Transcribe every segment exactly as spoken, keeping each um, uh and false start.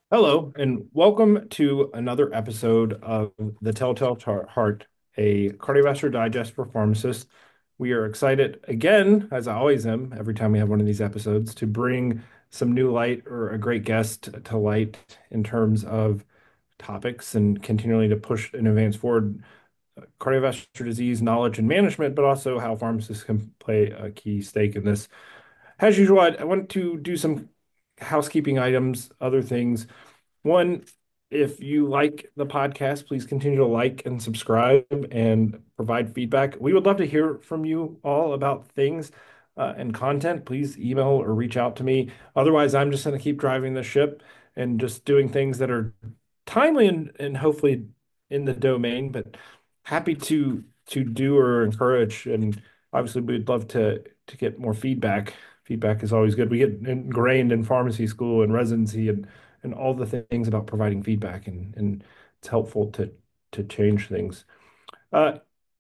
Hello, and welcome to another episode of The Telltale Tar- Heart, a cardiovascular digest for pharmacists. We are excited again, as I always am, every time we have one of these episodes, to bring some new light or a great guest to light in terms of topics and continually to push and advance forward uh, cardiovascular disease knowledge and management, but also how pharmacists can play a key stake in this. As usual, I I want to do some housekeeping items, other things. One, if you like the podcast, please continue to like and subscribe and provide feedback. We would love to hear from you all about things uh, and content. Please email or reach out to me. Otherwise, I'm just going to keep driving the ship and just doing things that are timely and, and hopefully in the domain, but happy to to do or encourage. And obviously, we'd love to to get more feedback. Feedback is always good. We get ingrained in pharmacy school and residency and and all the things about providing feedback and and it's helpful to to change things. Uh,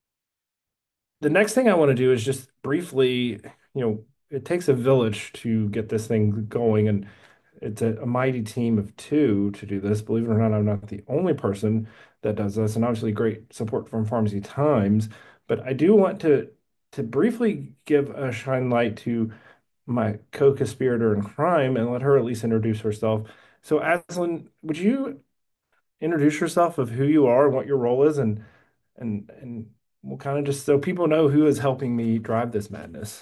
the next thing I want to do is just briefly, you know, it takes a village to get this thing going, and it's a, a mighty team of two to do this. Believe it or not, I'm not the only person that does this, and obviously great support from Pharmacy Times. But I do want to to briefly give a shine light to my co-conspirator in crime and let her at least introduce herself. So, Aslan, would you introduce yourself of who you are and what your role is, and and and we'll kind of just so people know who is helping me drive this madness.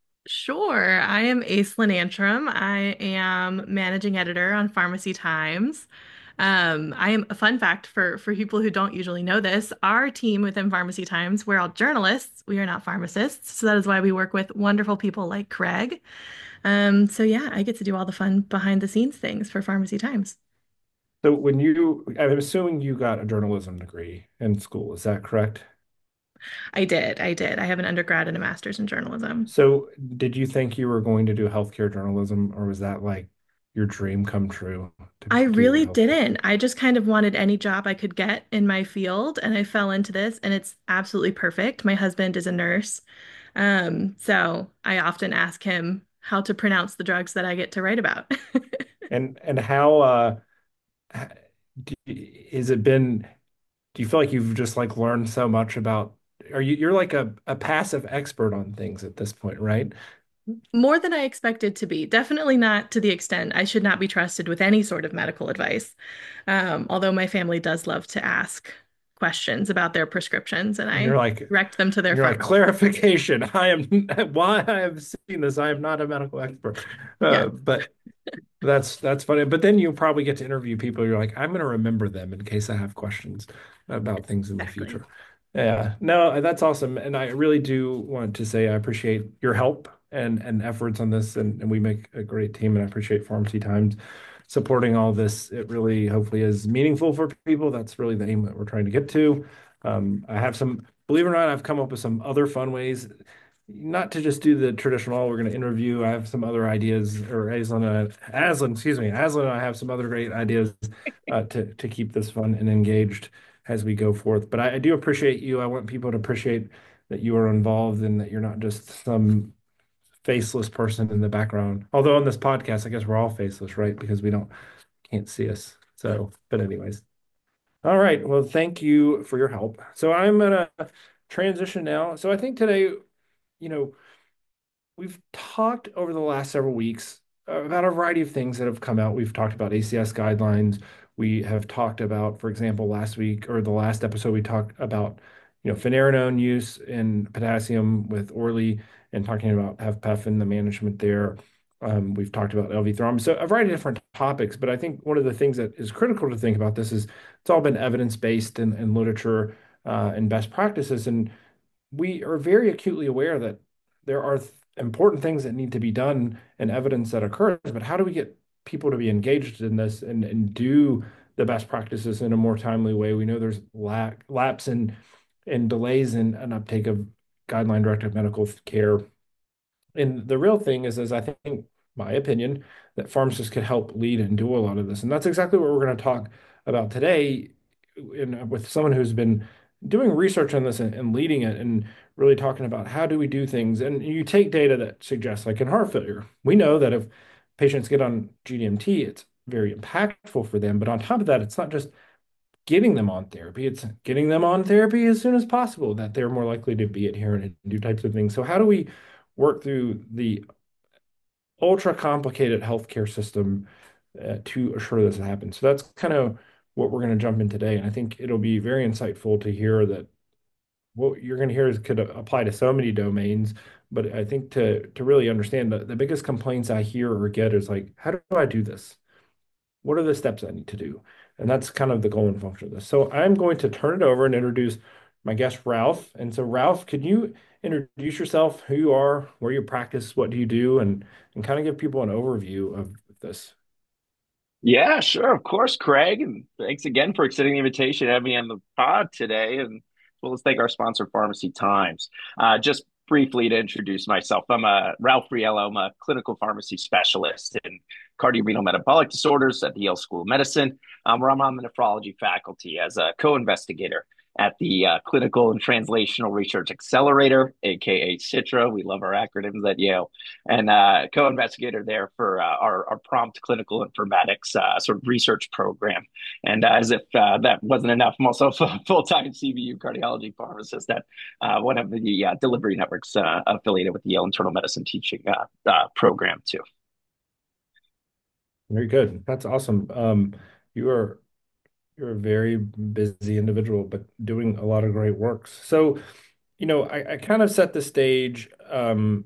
Sure. I am Aislinn Antrim. I am managing editor on Pharmacy Times. Um, I am a fun fact for for people who don't usually know this. Our team within Pharmacy Times, we're all journalists. We are not pharmacists, so that is why we work with wonderful people like Craig. Um, so yeah, I get to do all the fun behind the scenes things for Pharmacy Times. So, when you, I'm assuming you got a journalism degree in school, is that correct? I did. I did. I have an undergrad and a master's in journalism. So, did you think you were going to do healthcare journalism, or was that like your dream come true to I do really healthcare? didn't. I just kind of wanted any job I could get in my field, and I fell into this, and it's absolutely perfect. My husband is a nurse, um, so I often ask him how to pronounce the drugs that I get to write about. And and how uh h- do, is it been? Do you feel like you've just like learned so much about? Are you you're like a a passive expert on things at this point, right? More than I expected to be. Definitely not to the extent I should not be trusted with any sort of medical advice. Um, although my family does love to ask questions about their prescriptions, and And you're I like, direct them to their you're like, pharmacist. clarification. I am why I have seen this. I am not a medical expert. Yeah, Uh, but that's that's funny. But then you probably get to interview people. You're like, I'm going to remember them in case I have questions about things in the exactly. future. Yeah, no, that's awesome. And I really do want to say I appreciate your help and and efforts on this. And, and we make a great team. And I appreciate Pharmacy Times supporting all this. It really hopefully is meaningful for people. That's really the aim that we're trying to get to. Um, I have some, believe it or not, I've come up with some other fun ways, not to just do the traditional, we're going to interview. I have some other ideas, or Aslan, uh, Aslan, excuse me, Aslan and I have some other great ideas uh, to, to keep this fun and engaged as we go forth. But I, I do appreciate you. I want people to appreciate that you are involved and that you're not just some faceless person in the background. Although on this podcast, I guess we're all faceless, right? Because we don't can't see us. So, but anyways. All right. Well, thank you for your help. So I'm gonna transition now. So I think today, you know, we've talked over the last several weeks about a variety of things that have come out. We've talked about A C S guidelines. We have talked about, for example, last week or the last episode, we talked about, you know, finerenone use in potassium with Orly and talking about HFpEF and the management there. Um, we've talked about L V thrombus, so a variety of different topics. But I think one of the things that is critical to think about this is it's all been evidence-based and, and literature uh, and best practices. And we are very acutely aware that there are th- important things that need to be done and evidence that occurs, but how do we get people to be engaged in this and, and do the best practices in a more timely way? We know there's lack, lapse and and delays in an uptake of guideline directed medical care. And the real thing is, is I think, my opinion, that pharmacists could help lead and do a lot of this. And that's exactly what we're going to talk about today in, with someone who's been doing research on this and, and leading it and really talking about how do we do things. And you take data that suggests, like in heart failure, we know that if patients get on G D M T, it's very impactful for them. But on top of that, it's not just getting them on therapy, it's getting them on therapy as soon as possible that they're more likely to be adherent and do types of things. So how do we work through the ultra complicated healthcare system uh, to assure this happens? So that's kind of what we're going to jump in today. And I think it'll be very insightful to hear that what you're going to hear is could apply to so many domains. But I think to to really understand the, the biggest complaints I hear or get is like, how do I do this? What are the steps I need to do? And that's kind of the goal and function of this. So I'm going to turn it over and introduce my guest, Ralph. And so, Ralph, could you introduce yourself, who you are, where you practice, what do you do, and and kind of give people an overview of this? Yeah, sure, of course, Craig. And thanks again for extending the invitation to have me on the pod today. And well, let's thank our sponsor, Pharmacy Times. Uh, just briefly to introduce myself, I'm a Ralph Riello. I'm a clinical pharmacy specialist in cardiorenal metabolic disorders at the Yale School of Medicine, um, where I'm on the nephrology faculty as a co-investigator at the uh, Clinical and Translational Research Accelerator, aka CITRA. We love our acronyms at Yale, and uh, co-investigator there for uh, our, our prompt clinical informatics uh, sort of research program. And uh, as if uh, that wasn't enough, I'm also a full-time C V U cardiology pharmacist at uh, one of the uh, delivery networks uh, affiliated with the Yale Internal Medicine teaching uh, uh, program too. Very good. That's awesome. Um, you are you're a very busy individual, but doing a lot of great works. So, you know, I, I kind of set the stage. Um,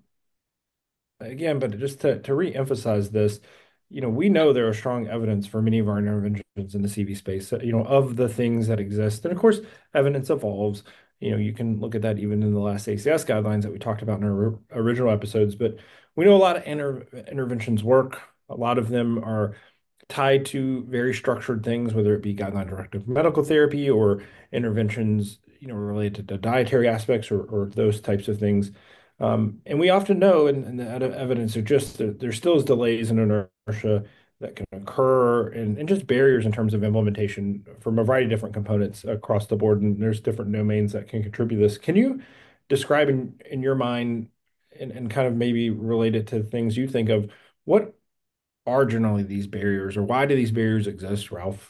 again, but just to, to re-emphasize this, you know, we know there are strong evidence for many of our interventions in the C V space, uh, you know, of the things that exist. And of course, evidence evolves. You know, you can look at that even in the last A C S guidelines that we talked about in our original episodes. But we know a lot of inter interventions work. A lot of them are tied to very structured things, whether it be guideline-directed medical therapy or interventions, you know, related to dietary aspects or, or those types of things. Um, and we often know, and, and the evidence suggests that there still is delays in inertia that can occur and, and just barriers in terms of implementation from a variety of different components across the board. And there's different domains that can contribute to this. Can you describe in, in your mind and, and kind of maybe relate it to things you think of what are generally these barriers or why do these barriers exist, Ralph?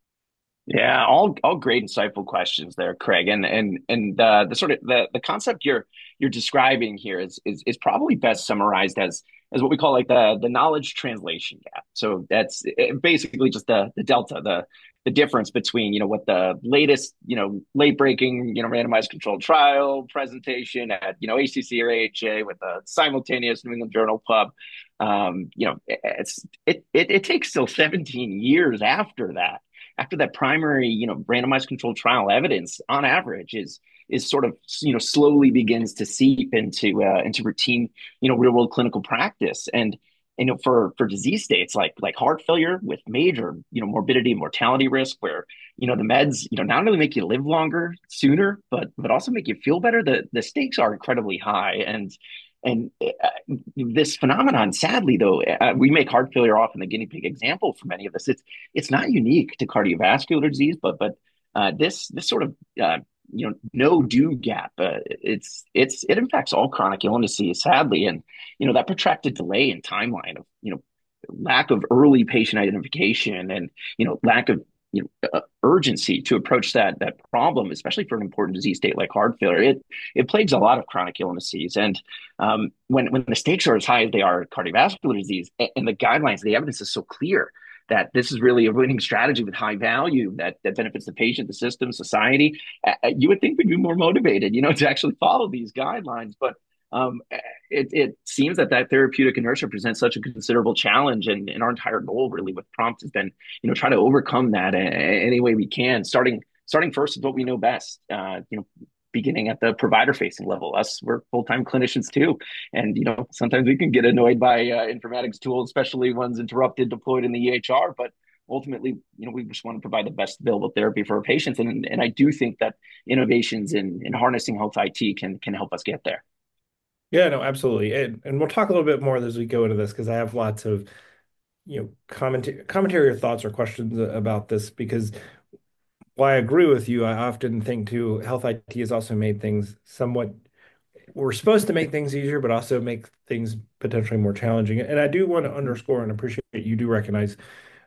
Yeah, all all great, insightful questions there, Craig. And and and uh, the sort of the the concept you're you're describing here is is is probably best summarized as as what we call like the the knowledge translation gap. So that's it, basically just the the delta, the the difference between you know what the latest you know late breaking you know randomized controlled trial presentation at you know A C C or A H A with a simultaneous New England Journal pub. Um, you know, it's it, it it takes still seventeen years after that after that primary, you know, randomized controlled trial evidence on average is is sort of you know slowly begins to seep into uh, into routine, you know, real world clinical practice. And you know, for for disease states like like heart failure with major you know morbidity and mortality risk, where you know the meds you know not only make you live longer sooner, but but also make you feel better. The the stakes are incredibly high, and and uh, this phenomenon, sadly, though, uh, we make heart failure often the guinea pig example for many of us. It's it's not unique to cardiovascular disease, but but uh, this this sort of uh, you know no do gap, uh, it's it's it affects all chronic illnesses, sadly, and you know that protracted delay in timeline of you know lack of early patient identification and you know lack of you know uh, urgency to approach that that problem, especially for an important disease state like heart failure. It it plagues a lot of chronic illnesses, and um, when when the stakes are as high as they are in cardiovascular disease, and, and the guidelines, the evidence is so clear that this is really a winning strategy with high value that that benefits the patient, the system, society. Uh, you would think we'd be more motivated, you know, to actually follow these guidelines, but um, it, it seems that that therapeutic inertia presents such a considerable challenge, and, and our entire goal really with Prompt has been, you know, try to overcome that a- a- any way we can, starting starting first with what we know best, uh, you know, beginning at the provider facing level. Us, we're full-time clinicians too. And, you know, sometimes we can get annoyed by uh, informatics tools, especially ones interrupted, deployed in the E H R. But ultimately, you know, we just want to provide the best available therapy for our patients. And, and I do think that innovations in, in harnessing health I T can, can help us get there. Yeah, no, absolutely. And, and we'll talk a little bit more as we go into this because I have lots of, you know, commentary, commentary or thoughts or questions about this because while I agree with you, I often think too, health I T has also made things somewhat, we're supposed to make things easier, but also make things potentially more challenging. And I do want to underscore and appreciate you do recognize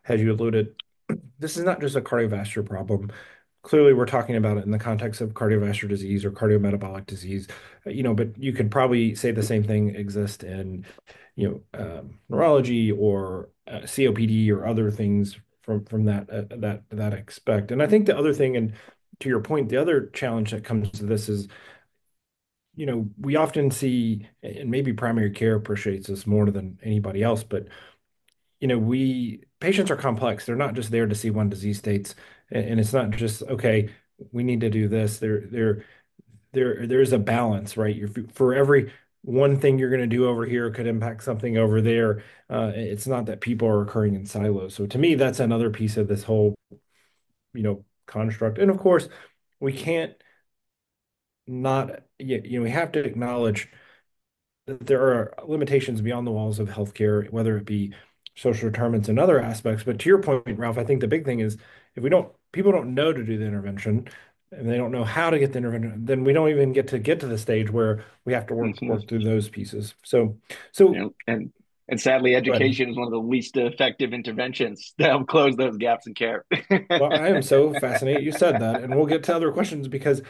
as you alluded, this is not just a cardiovascular problem. Clearly, we're talking about it in the context of cardiovascular disease or cardiometabolic disease, uh, you know, but you could probably say the same thing exists in, you know, um, neurology or uh, C O P D or other things from from that uh, that that expect. And I think the other thing, and to your point, the other challenge that comes to this is, you know, we often see, and maybe primary care appreciates this more than anybody else, but you know, we patients are complex. They're not just there to see one disease states, and, and it's not just okay, we need to do this. There, there, there, there's a balance, right? You're, for every one thing you're going to do over here could impact something over there. Uh, it's not that people are occurring in silos. So to me, that's another piece of this whole, you know, construct. And of course, we can't not, you you know, we have to acknowledge there are limitations beyond the walls of healthcare, whether it be social determinants and other aspects. But to your point, Ralph, I think the big thing is if we don't, people don't know to do the intervention and they don't know how to get the intervention, then we don't even get to get to the stage where we have to work Hmm. work through those pieces. So, You so know, and and sadly, go ahead. education is one of the least effective interventions to help close those gaps in care. Well, I am so fascinated you said that, and we'll get to other questions because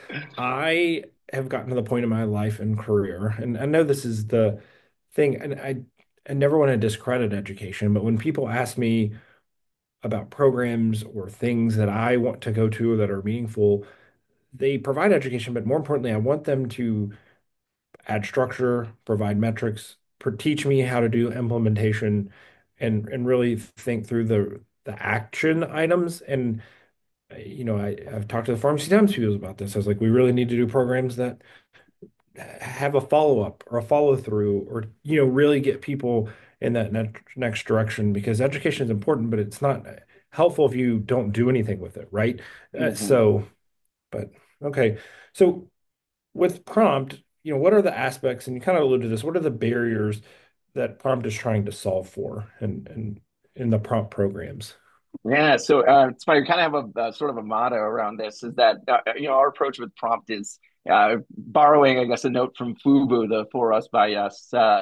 I have gotten to the point in my life and career, and I know this is the thing, and I I never want to discredit education, but when people ask me about programs or things that I want to go to that are meaningful, they provide education, but more importantly, I want them to add structure, provide metrics, per teach me how to do implementation, and and really think through the the action items. And you know, I, I've talked to the Pharmacy Times people about this. I was like, we really need to do programs that have a follow-up or a follow-through or, you know, really get people in that next, next direction because education is important, but it's not helpful if you don't do anything with it, right? Uh, Hmm. so, but okay. So with Prompt, you know, what are the aspects, and you kind of alluded to this, what are the barriers that Prompt is trying to solve for and and in the Prompt programs? Yeah, so uh, it's funny. We kind of have a, uh sort of a motto around this is that uh, you know our approach with prompt is uh, borrowing, I guess, a note from FUBU, the "For Us by Us" uh,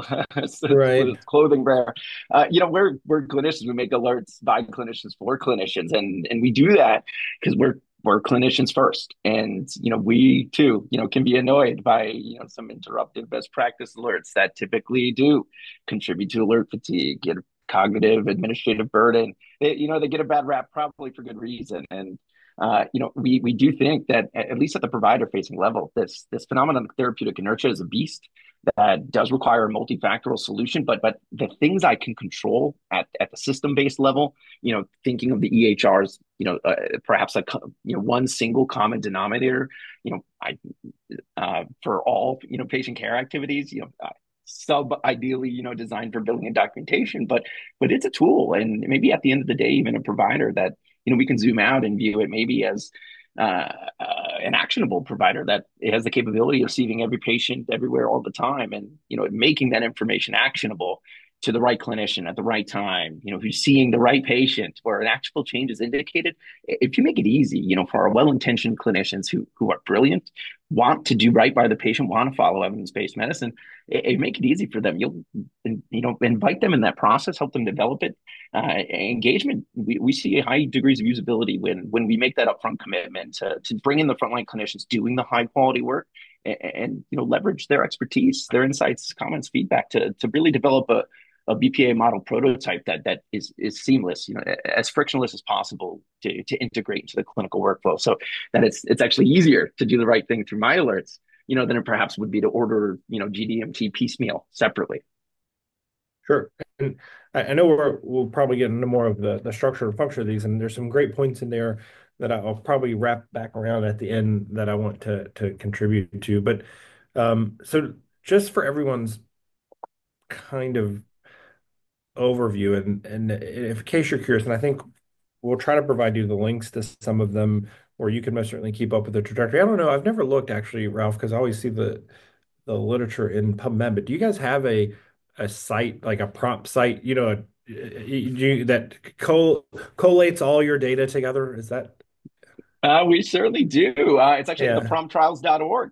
Right. clothing brand. Uh, you know, we're we're clinicians. We make alerts by clinicians for clinicians, and and we do that because we're we're clinicians first, and you know we too you know can be annoyed by you know some interruptive best practice alerts that typically do contribute to alert fatigue, get cognitive administrative burden. They, you know, they get a bad rap probably for good reason. And uh, you know, we we do think that at least at the provider facing level, this this phenomenon of therapeutic inertia is a beast that does require a multifactorial solution. But but the things I can control at at the system based level, you know, thinking of the E H Rs, you know, uh, perhaps a you know one single common denominator, you know, I uh, for all you know patient care activities, you know. Uh, sub ideally you know designed for billing and documentation, but but it's a tool, and maybe at the end of the day even a provider that you know we can zoom out and view it maybe as uh, uh, an actionable provider that has the capability of seeing every patient everywhere all the time, and you know making that information actionable to the right clinician at the right time, you know who's seeing the right patient where an actual change is indicated. If you make it easy you know for our well-intentioned clinicians who who are brilliant, want to do right by the patient, want to follow evidence-based medicine, it, it make it easy for them. You'll you know invite them in that process, help them develop it. Uh, engagement, we, we see high degrees of usability when when we make that upfront commitment to, to bring in the frontline clinicians doing the high quality work, and, and you know leverage their expertise, their insights, comments, feedback to to really develop a a B P A model prototype that that is is seamless, you know, as frictionless as possible to to integrate into the clinical workflow, so that it's it's actually easier to do the right thing through my alerts, you know, than it perhaps would be to order, you know, G D M T piecemeal separately. Sure. And I, I know we're, we'll probably get into more of the, the structure and function of these, and there's some great points in there that I'll probably wrap back around at the end that I want to to contribute to. But um, so just for everyone's kind of overview, and and if in case you're curious, and I think we'll try to provide you the links to some of them where you can most certainly keep up with the trajectory. I don't know. I've never looked actually, Ralph, because I always see the the literature in PubMed, but do you guys have a a site like a prompt site, you know, you, that col collates all your data together? Is that Uh, we certainly do. Uh, it's actually the yeah. prompt trials dot org.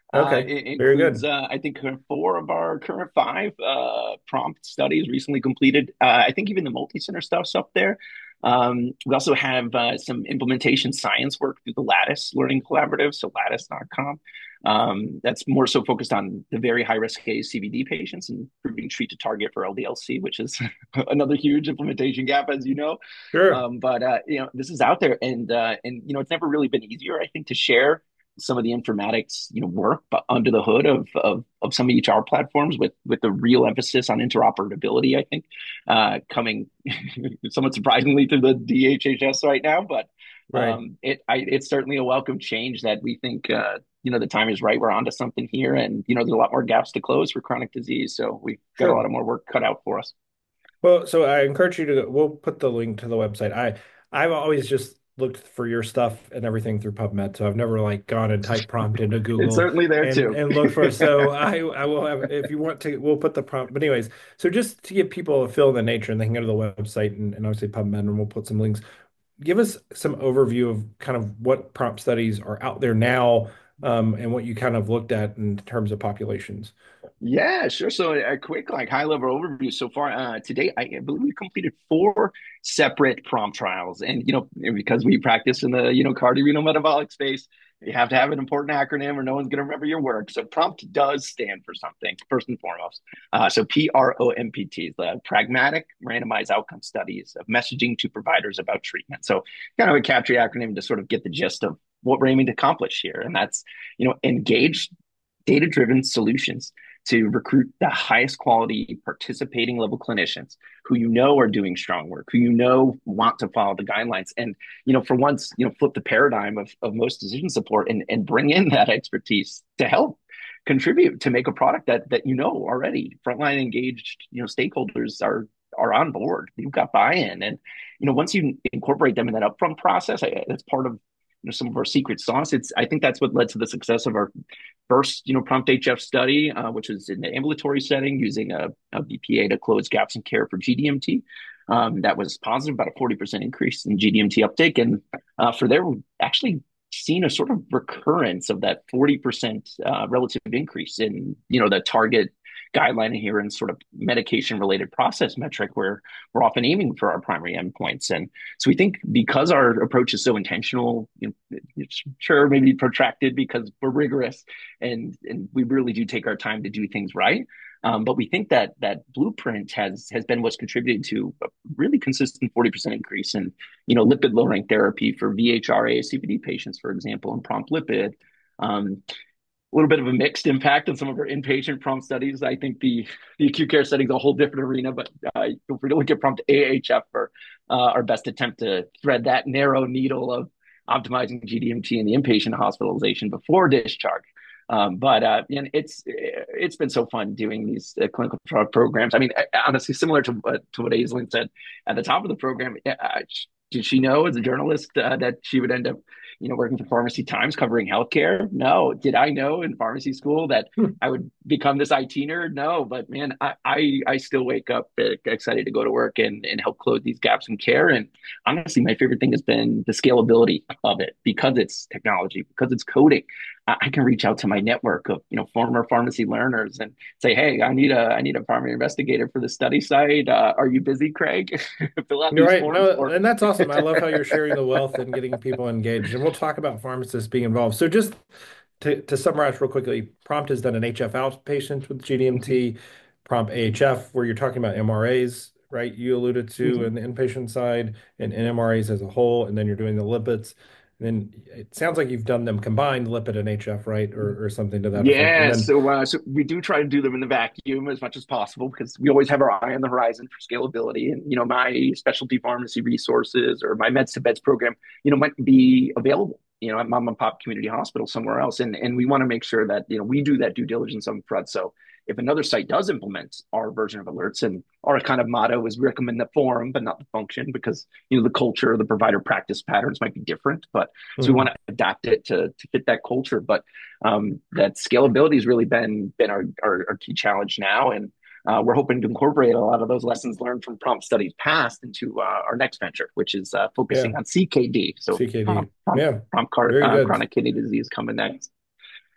Uh, Okay, it very includes, good. uh, I think, uh, four of our current five uh, prompt studies recently completed. Uh, I think even the multi-center stuff's up there. Um, we also have uh, some implementation science work through the Lattice Learning Collaborative, so lattice dot com. Um, that's more so focused on the very high-risk A C V D patients and improving treat to target for L D L C, which is another huge implementation gap, as you know. Sure. Um, but uh, you know, this is out there, and uh, and you know, it's never really been easier, I think, to share some of the informatics, you know, work but under the hood of, of of some E H R platforms with with the real emphasis on interoperability. I think uh, coming somewhat surprisingly through the D H H S right now, but Right. um, it I, it's certainly a welcome change that we think uh, you know the time is right. We're onto something here, and you know there's a lot more gaps to close for chronic disease, so we've got a lot Sure. of more work cut out for us. Well, so I encourage you to, we'll put the link to the website. I I've always just looked for your stuff and everything through PubMed, so I've never like gone and typed prompt into It's Google certainly there and too. and looked for. So I I will have, if you want to, we'll put the prompt. But anyways, so just to give people a feel of the nature, and they can go to the website and, and obviously PubMed, and we'll put some links. Give us some overview of kind of what prompt studies are out there now, um, and what you kind of looked at in terms of populations. Yeah, sure. So a quick, like high level overview so far. Uh, to date, I believe we completed four separate prompt trials, and you know, because we practice in the you know cardiorenal metabolic space, you have to have an important acronym, or no one's going to remember your work. So prompt does stand for something first and foremost. Uh, so P R O M P T, the Pragmatic Randomized Outcome Studies of Messaging to Providers About Treatment. So kind of a capture acronym to sort of get the gist of what we're aiming to accomplish here, and that's you know engage data driven solutions to recruit the highest quality participating level clinicians who you know are doing strong work, who you know want to follow the guidelines. And, you know, for once, you know, flip the paradigm of, of most decision support and, and bring in that expertise to help contribute to make a product that that you know already. Frontline engaged, you know, stakeholders are are on board. You've got buy-in. And, you know, once you incorporate them in that upfront process, I, that's part of you know some of our secret sauce. It's I think that's what led to the success of our first, you know, prompt H F study, uh, which is in the ambulatory setting using a, a B P A to close gaps in care for G D M T. Um, that was positive, about a forty percent increase in G D M T uptake. And uh, for there, we've actually seen a sort of recurrence of that forty percent uh, relative increase in, you know, the target guideline adherence sort of medication related process metric where we're often aiming for our primary endpoints. And so we think because our approach is so intentional, you know, it's sure maybe protracted because we're rigorous and and we really do take our time to do things right. Um, but we think that that blueprint has has been what's contributed to a really consistent forty percent increase in you know lipid lowering therapy for V H R A C V D patients, for example, and prompt lipid. Um, a little bit of a mixed impact on some of our inpatient prompt studies. I think the the acute care setting is a whole different arena, but uh, feel free to look at prompt A H F for uh, our best attempt to thread that narrow needle of optimizing G D M T in the inpatient hospitalization before discharge. Um, but uh, and it's it's been so fun doing these uh, clinical trial programs. I mean, honestly, similar to what to what Aislinn said at the top of the program. Uh, did she know as a journalist uh, that she would end up you know, working for Pharmacy Times covering healthcare? No. Did I know in pharmacy school that I would become this I T nerd? No. But man, I I, I still wake up excited to go to work and, and help close these gaps in care. And honestly, my favorite thing has been the scalability of it because it's technology, because it's coding. I, I can reach out to my network of you know former pharmacy learners and say, hey, I need a I need a primary investigator for the study site. Uh, are you busy, Craig? Fill out You're these right. forms No, for and me. that's awesome. I love how you're sharing the wealth and getting people engaged. And we'll talk about pharmacists being involved. So just to, to summarize real quickly, Prompt has done an H F outpatient with Mhm. G D M T, Prompt A H F, where you're talking about M R As, right? You alluded to Mhm. in the inpatient side and, and M R As as a whole, and then you're doing the lipids. And then it sounds like you've done them combined, lipid and H F, right? Or, or something to that effect. And Yeah, then, so uh, so we do try to do them in the vacuum as much as possible because we always have our eye on the horizon for scalability. And you know, my specialty pharmacy resources or my meds to beds program, you know, might be available, you know, at mom and pop community hospital somewhere else. And and we want to make sure that you know we do that due diligence up front. So if another site does implement our version of alerts, and our kind of motto is we recommend the form but not the function because you know the culture, the provider practice patterns might be different. But so we want mhm. to adapt it to to fit that culture. But um, that scalability has really been been our, our, our key challenge now, and uh, we're hoping to incorporate a lot of those lessons learned from prompt studies past into uh, our next venture, which is uh, focusing Yeah, on C K D. So C K D. prompt, prompt, Yeah, prompt car, very uh, good. chronic kidney disease coming next.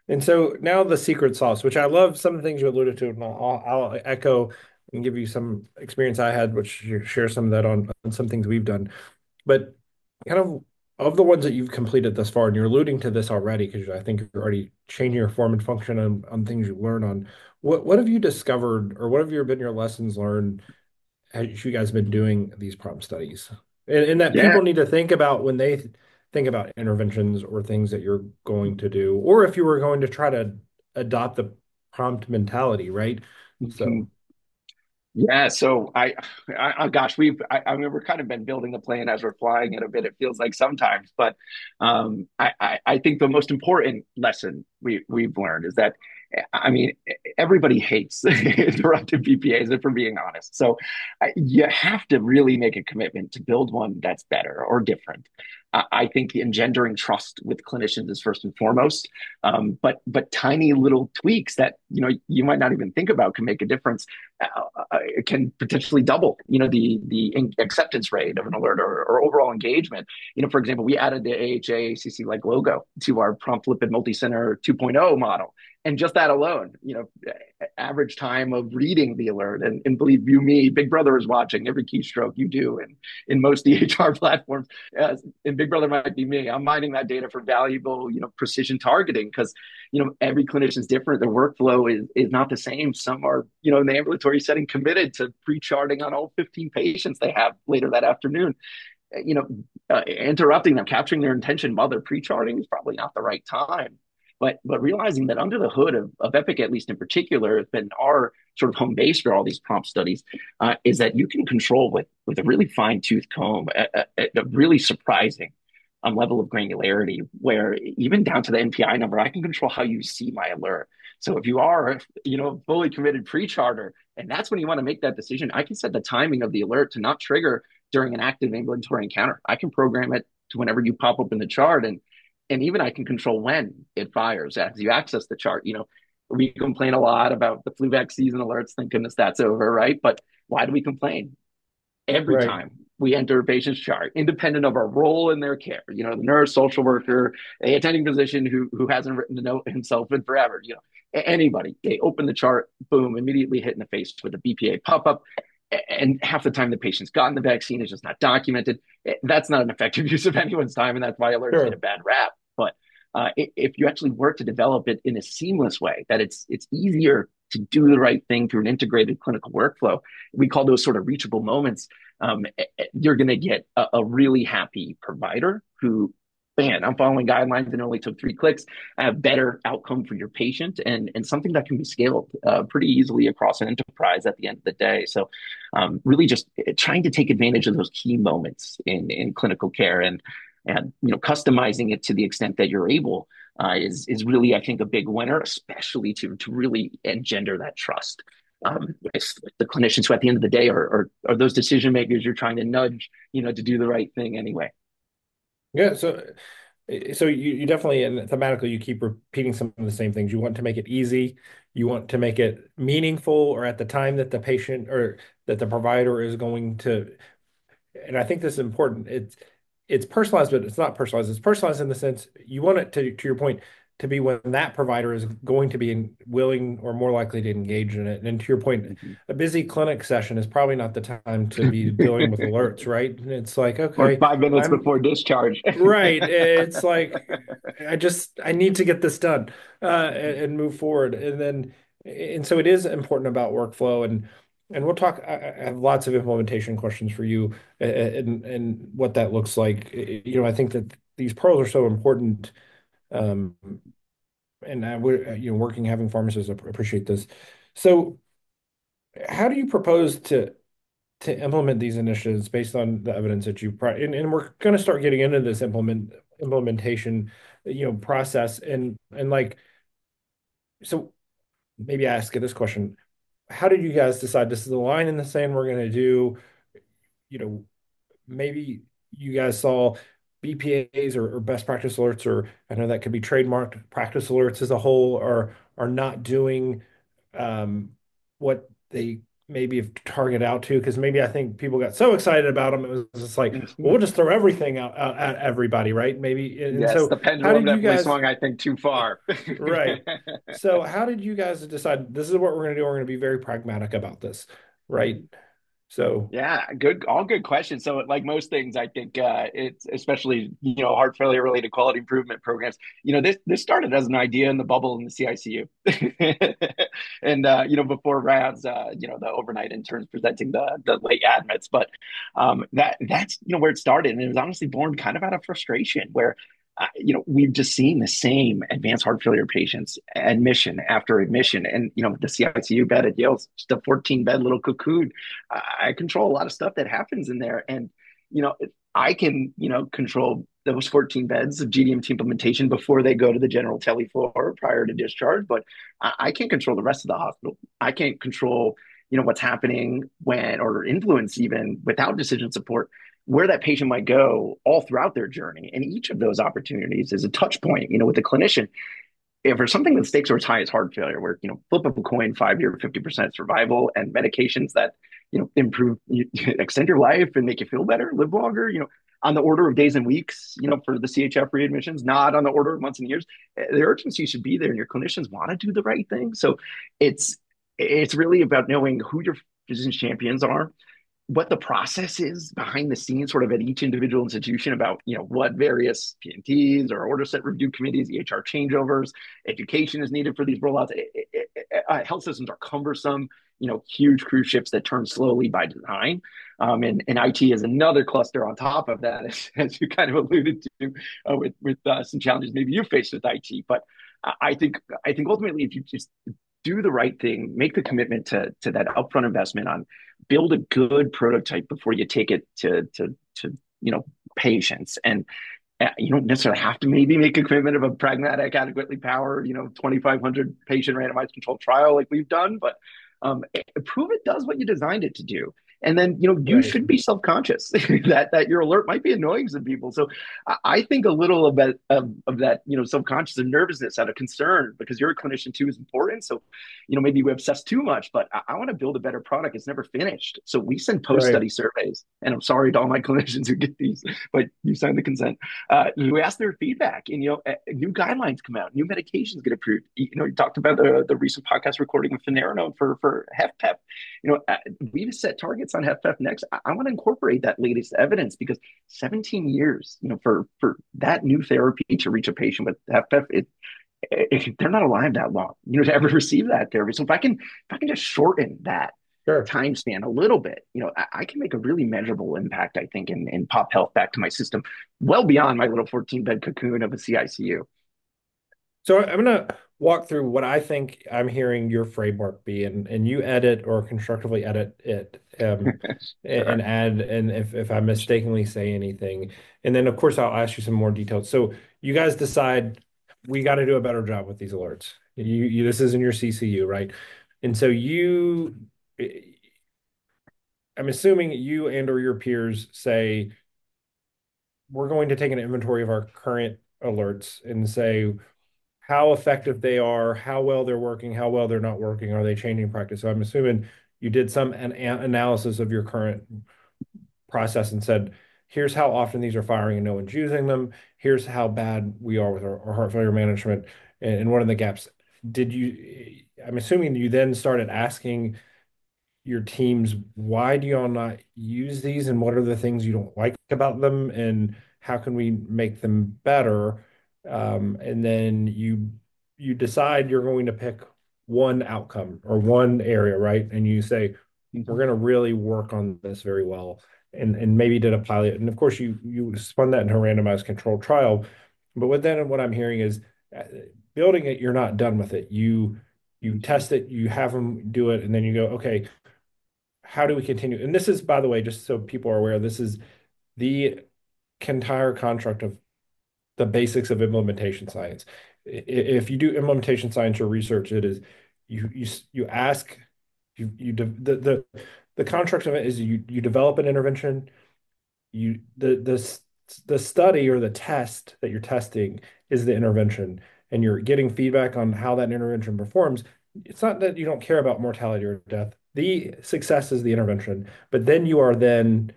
And so now the secret sauce, which I love some of the things you alluded to, and I'll, I'll echo and give you some experience I had, which share some of that on, on some things we've done. But kind of of the ones that you've completed thus far, and you're alluding to this already because I think you're already changing your form and function on, on things you learn on. What what have you discovered, or what have your been your lessons learned as you guys have been doing these prompt studies? And, and that Yeah. people need to think about when they think about interventions or things that you're going to do, or if you were going to try to adopt the prompt mentality, right? So, Mhm. Yeah, so I, I, I gosh, we've, I, I mean, we're kind of been building the plane as we're flying it a bit. It feels like sometimes, but um, I, I, I think the most important lesson we we've learned is that, I mean, everybody hates interrupted B P As, if we're being honest. So I, you have to really make a commitment to build one that's better or different. I, I think engendering trust with clinicians is first and foremost. Um, but but tiny little tweaks that you know you might not even think about can make a difference. Uh, uh, can potentially double, you know, the the acceptance rate of an alert or, or overall engagement. You know, for example, we added the A H A A C C like logo to our prompt lipid multicenter 2.0 model, and just that alone, you know, average time of reading the alert, and, and believe you me, Big Brother is watching every keystroke you do, and in most E H R platforms, uh, and Big Brother might be me. I'm mining that data for valuable, you know, precision targeting because you know every clinician is different. Their workflow is is not the same. Some are, you know, in the ambulatory setting committed to pre-charting on all fifteen patients they have later that afternoon. You know, uh, interrupting them, capturing their intention while they're pre-charting is probably not the right time. But but realizing that under the hood of, of Epic, at least in particular, has been our sort of home base for all these prompt studies, uh, is that you can control with with a really fine tooth comb, a, a, a really surprising um, level of granularity, where even down to the N P I number, I can control how you see my alert. So if you are, you know, fully committed pre-charter, and that's when you want to make that decision, I can set the timing of the alert to not trigger during an active ambulatory encounter. I can program it to whenever you pop up in the chart, and and even I can control when it fires as you access the chart. You know, we complain a lot about the flu vaccine season alerts. Thank goodness that's over, right? But why do we complain? Every right. time we enter a patient's chart, independent of our role in their care, you know, the nurse, social worker, a attending physician who who hasn't written the note himself in forever, you know, anybody, they open the chart, boom, immediately hit in the face with a B P A pop-up. And half the time the patient's gotten the vaccine is just not documented. That's not an effective use of anyone's time, and that's why alerts get a Sure. bad rap. But uh, if you actually work to develop it in a seamless way, that it's it's easier to do the right thing through an integrated clinical workflow, we call those sort of reachable moments. Um, you're going to get a, a really happy provider who, man, I'm following guidelines and it only took three clicks. I have better outcome for your patient, and and something that can be scaled uh, pretty easily across an enterprise at the end of the day. So, um, really, just trying to take advantage of those key moments in in clinical care, and and you know, customizing it to the extent that you're able uh, is is really, I think, a big winner, especially to to really engender that trust. Um, it's the clinicians who, at the end of the day, are, are are those decision makers you're trying to nudge, you know, to do the right thing anyway. Yeah. So, so you, you definitely, and thematically, you keep repeating some of the same things. You want to make it easy. You want to make it meaningful, or at the time that the patient or that the provider is going to. And I think this is important. It's it's personalized, but it's not personalized. It's personalized in the sense you want it to, to your point, to be when that provider is going to be in, willing or more likely to engage in it. And to your point, a busy clinic session is probably not the time to be dealing with alerts, right? And it's like, Or okay, five minutes I'm before discharge. right. It's like I just I need to get this done uh, and, and move forward. And then and so it is important about workflow and and we'll talk. I I have lots of implementation questions for you uh, and and what that looks like. You know, I think that these pearls are so important. Um, and I would, you know, working having pharmacists appreciate this. So, how do you propose to to implement these initiatives based on the evidence that you and, and we're going to start getting into this implement implementation you know process and and like so maybe I ask you this question, how did you guys decide this is the line in the sand we're going to do, you know maybe you guys saw B P As or, or best practice alerts, or I know that could be trademarked practice alerts as a whole, are are not doing um, what they maybe have targeted out to? Because maybe I think people got so excited about them, it was just like, well, Mhm. we'll just throw everything out, out at everybody, right? Maybe. And and Yes, so, the how pendulum did you definitely guys? swung, I think, too far. Right. So, how did you guys decide this is what we're going to do? We're going to be very pragmatic about this, right? So, Yeah, good, all good questions. So, like most things, I think uh, it's especially you know heart failure related quality improvement programs. You know, this this started as an idea in the bubble in the C I C U, and uh, you know before rounds, uh, you know the overnight interns presenting the the late admits. But um, that that's you know where it started, and it was honestly born kind of out of frustration where. Uh, you know, we've just seen the same advanced heart failure patients admission after admission, and you know, the C I C U bed at Yale's just a fourteen bed little cocoon. I control a lot of stuff that happens in there. And, you know, I can, you know, control those fourteen beds of G D M T implementation before they go to the general tele floor prior to discharge, but I, I can't control the rest of the hospital. I can't control, you know, what's happening when, or influence even without decision support, where that patient might go all throughout their journey. And each of those opportunities is a touch point, you know, with the clinician if for something that stakes are as high as heart failure, where you know flip up a coin, five year, fifty percent survival, and medications that you know improve, you, extend your life and make you feel better, live longer, you know, on the order of days and weeks, you know, for the C H F readmissions, not on the order of months and years. The urgency should be there, and your clinicians want to do the right thing. So it's it's really about knowing who your physician champions are, what the process is behind the scenes, sort of at each individual institution about, you know, what various P N Ts or order set review committees, E H R changeovers, education is needed for these rollouts. It, it, it, uh, health systems are cumbersome, you know, huge cruise ships that turn slowly by design. Um, and, and I T is another cluster on top of that, as, as you kind of alluded to uh, with, with uh, some challenges maybe you faced with I T. But I think I think ultimately, if you just do the right thing, make the commitment to to that upfront investment on build a good prototype before you take it to to to you know patients and uh, you don't necessarily have to maybe make a commitment of a pragmatic adequately powered you know twenty-five hundred patient randomized controlled trial like we've done but um, prove it does what you designed it to do and then you know you right. should be self-conscious that that your alert might be annoying some people so i, I think a little of that of, of that you know self-conscious and nervousness out of concern because you're a clinician too is important so you know, maybe we obsess too much, but I, I want to build a better product. It's never finished. So we send Right. post-study surveys, and I'm sorry to all my clinicians who get these, but you signed the consent. Uh, we ask their feedback, and you know, uh, new guidelines come out, new medications get approved. You know, you talked about the the recent podcast recording with Finerenone for for HFpEF. You know, uh, we've set targets on HFpEF next. I, I want to incorporate that latest evidence because seventeen years, you know, for for that new therapy to reach a patient with HFpEF, it if they're not alive that long, you know, to ever receive that therapy. So if I can, if I can just shorten that Sure. time span a little bit, you know, I, I can make a really measurable impact, I think, in, in pop health back to my system, well beyond my little fourteen bed cocoon of a C I C U. So I'm gonna walk through what I think I'm hearing your framework be, and and you edit or constructively edit it, um, and Sure. add, and if if I mistakenly say anything, and then of course I'll ask you some more details. So you guys decide we got to do a better job with these alerts. You, you this isn't your C C U, right? And so you, I'm assuming you and or your peers say we're going to take an inventory of our current alerts and say how effective they are, how well they're working, how well they're not working, are they changing practice? So I'm assuming you did some an analysis of your current process and said, here's how often these are firing and no one's using them. Here's how bad we are with our, our heart failure management and, and what are the gaps. Did you, I'm assuming you then started asking your teams, why do y'all not use these and what are the things you don't like about them and how can we make them better? Um, and then you you decide you're going to pick one outcome or one area, right? And you say, we're going to really work on this very well and and maybe did a pilot. And of course you you spun that into a randomized controlled trial. But what then what I'm hearing is uh, building it, you're not done with it. You you test it, you have them do it, and then you go, okay, how do we continue? And this is, by the way, just so people are aware, this is the entire construct of the basics of implementation science. If you do implementation science or research, it is you you you ask you you de the the the construct of it is you you develop an intervention, you the the the study or the test that you're testing is the intervention, and you're getting feedback on how that intervention performs. It's not that you don't care about mortality or death the success is the intervention, but then you are then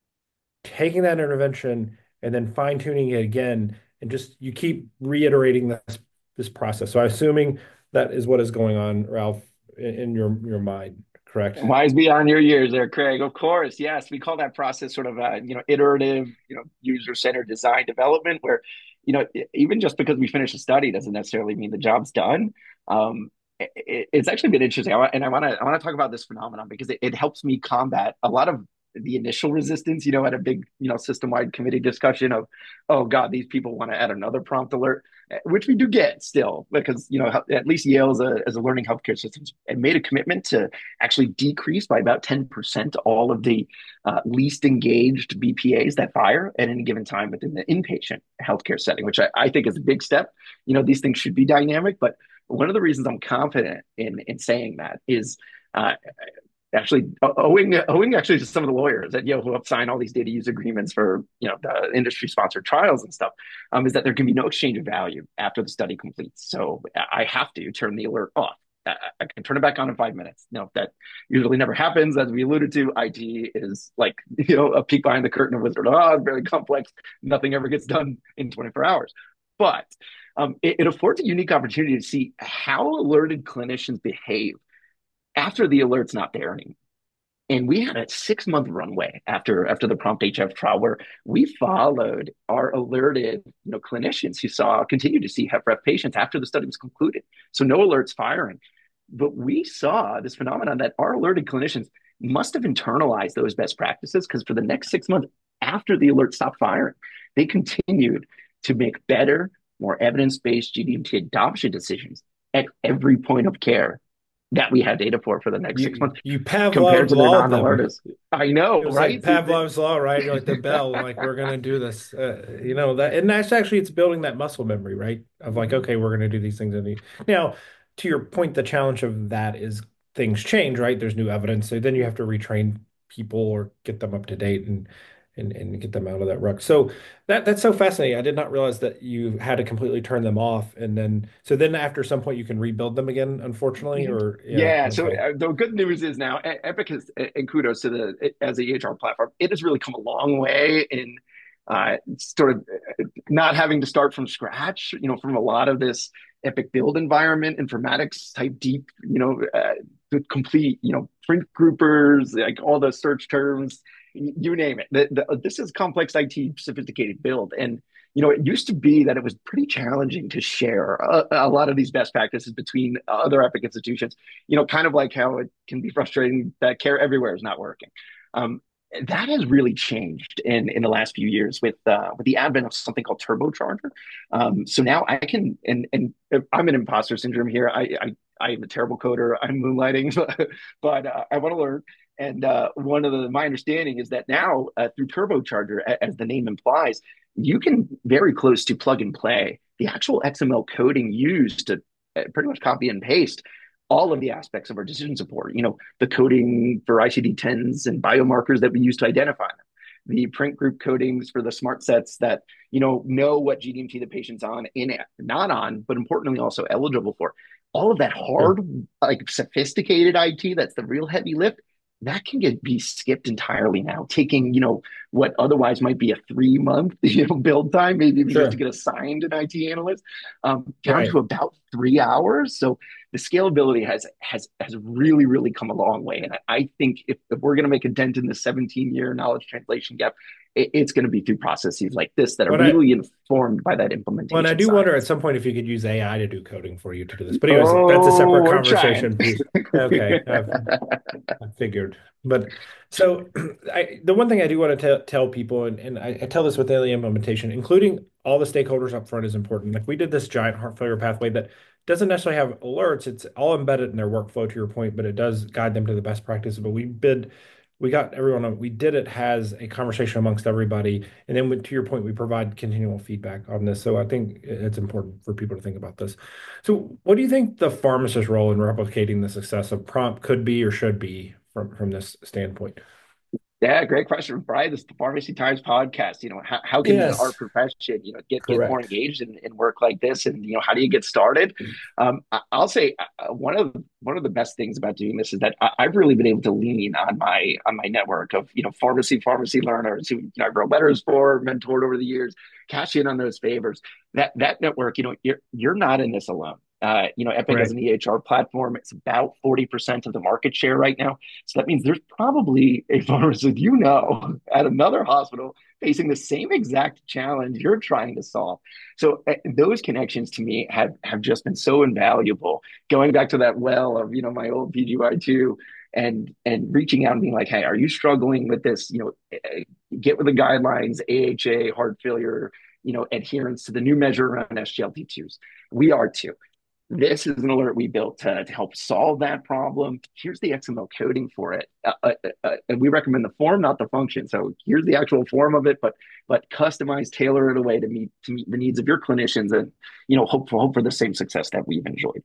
taking that intervention and then fine tuning it again, and just you keep reiterating this this process. So I'm assuming that is what is going on, Ralph, in, in your your mind, correct? Wise beyond your years there, Craig. Of course, yes. We call that process sort of uh, you know, iterative, you know, user-centered design development, where, you know, e- even just because we finish a study doesn't necessarily mean the job's done. Um, it, it's actually been interesting, I, wa- and I want to I want to talk about this phenomenon because it, it helps me combat a lot of the initial resistance. You know, at a big, you know, system-wide committee discussion of, oh God, these people want to add another prompt alert, which we do get still, because, you know, at least Yale as a, as a learning healthcare system made a commitment to actually decrease by about ten percent all of the uh, least engaged B P As that fire at any given time within the inpatient healthcare setting, which I, I think is a big step. You know, these things should be dynamic, but one of the reasons I'm confident in in saying that is uh, actually owing owing actually to some of the lawyers at Yale who have signed all these data use agreements for, you know, the industry sponsored trials and stuff, um, is that there can be no exchange of value after the study completes. So I have to turn the alert off. I, I can turn it back on in five minutes. No, that usually never happens. As we alluded to, I T is like, you know, a peek behind the curtain of Wizard. Oh, it's very complex. Nothing ever gets done in twenty-four hours. But um, it, it affords a unique opportunity to see how alerted clinicians behave after the alert's not there anymore. And we had a six month runway after after the Prompt H F trial where we followed our alerted, you know, clinicians who saw continue to see H F ref patients after the study was concluded. So no alerts firing. But we saw this phenomenon that our alerted clinicians must have internalized those best practices, because for the next six months after the alert stopped firing, they continued to make better, more evidence-based G D M T adoption decisions at every point of care that we had data for for the next six You months you compared Pavlov to their lawed them. non-alerters. I know, It was like right? The- the- Pavlov's law, right? You're like the bell, like we're gonna do this. Uh, you know that, and that's actually it's building that muscle memory, right? Of like, okay, we're gonna do these things. And the, now, to your point, the challenge of that is things change, right? There's new evidence, so then you have to retrain people or get them up to date and and and get them out of that rut. So that that's so fascinating. I did not realize that you had to completely turn them off, and then so then after some point you can rebuild them again, unfortunately, or yeah, yeah. So okay. uh, the good news is now E- Epic is, and kudos to the as a E H R platform, it has really come a long way in uh, sort of uh, not having to start from scratch. You know, from a lot of this Epic build environment, informatics type deep. You know, uh, the complete. You know, print groupers, like all the search terms, you name it. The, the, this is complex I T, sophisticated build, and you know, it used to be that it was pretty challenging to share a, a lot of these best practices between other Epic institutions, you know, kind of like how it can be frustrating that Care Everywhere is not working. Um, that has really changed in, in the last few years with uh, with the advent of something called Turbocharger. Um, so now I can, and and I'm an imposter syndrome here. I I, I am a terrible coder. I'm moonlighting, but uh, I want to learn. And uh, one of the my understanding is that now uh, through Turbocharger, as the name implies, you can very close to plug and play the actual X M L coding used to uh, pretty much copy and paste all of the aspects of our decision support. You know, the coding for I C D tens and biomarkers that we use to identify them, the print group codings for the smart sets that, you know, know what G D M T the patient's on, in it, not on, but importantly also eligible for. All of that Sure. hard, like sophisticated I T, that's the real heavy lift, that can get be skipped entirely now, taking, you know, what otherwise might be a three month, you know, build time, maybe even just to Sure. get assigned an I T analyst, um, down Right. to about three hours. So the scalability has has has really, really come a long way. And I think if, if we're going to make a dent in the seventeen year knowledge translation gap, it, it's going to be through processes like this that are When I really informed by that Well, and I implementation do wonder at science. some point if you could use A I to do coding for you to do this. But anyways, that's a Oh, separate we're trying. conversation piece. Okay, I've, I figured. But so I, the one thing I do want to tell people, and, and I, I tell this with the implementation, including all the stakeholders up front is important. Like we did this giant heart failure pathway that doesn't necessarily have alerts. It's all embedded in their workflow to your point, but it does guide them to the best practices. But we bid, we got everyone on, we did it has a conversation amongst everybody. And then to your point, we provide continual feedback on this. So I think it's important for people to think about this. So what do you think the pharmacist role in replicating the success of prompt could be or should be from, from this standpoint? Yeah, great question, Brian. This is the Pharmacy Times podcast. You know, how, how can our Yes, profession, you know, get get more correct. engaged in, in work like this, and you know, how do you get started? Um, I, I'll say uh, one of one of the best things about doing this is that I, I've really been able to lean on my on my network of you know pharmacy pharmacy learners who you know, I've wrote letters for, mentored over the years, cash in on those favors. That that network, you know, you're you're not in this alone. Uh, you know, Epic as Right. an E H R platform, it's about forty percent of the market share right now. So that means there's probably a pharmacist you know at another hospital facing the same exact challenge you're trying to solve. So uh, those connections to me have have just been so invaluable. Going back to that well of you know my old P G Y two and and reaching out and being like, hey, are you struggling with this? You know, uh, get with the guidelines, A H A, heart failure, you know, adherence to the new measure around S G L T twos. We are too. This is an alert we built to, to help solve that problem. Here's the X M L coding for it. Uh, uh, uh, and we recommend the form, not the function. So here's the actual form of it, but but customize, tailor it a way to meet to meet the needs of your clinicians and you know hope for hope for the same success that we've enjoyed.